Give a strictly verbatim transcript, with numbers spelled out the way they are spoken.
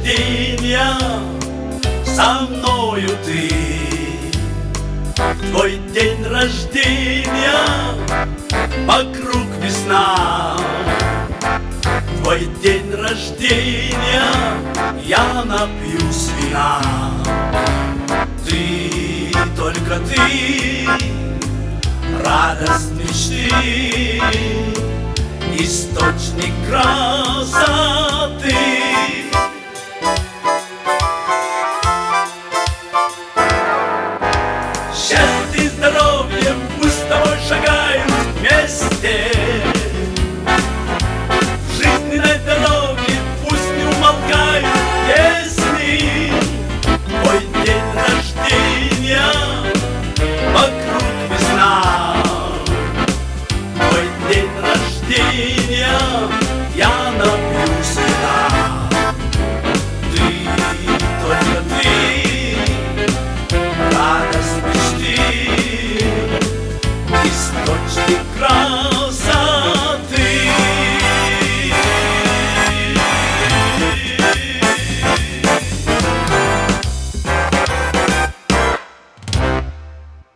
рождения со мною ты. Твой день рождения, вокруг весна. Твой день рождения, я напьюсь вина. Ты, только ты, радость мечты, источник красоты.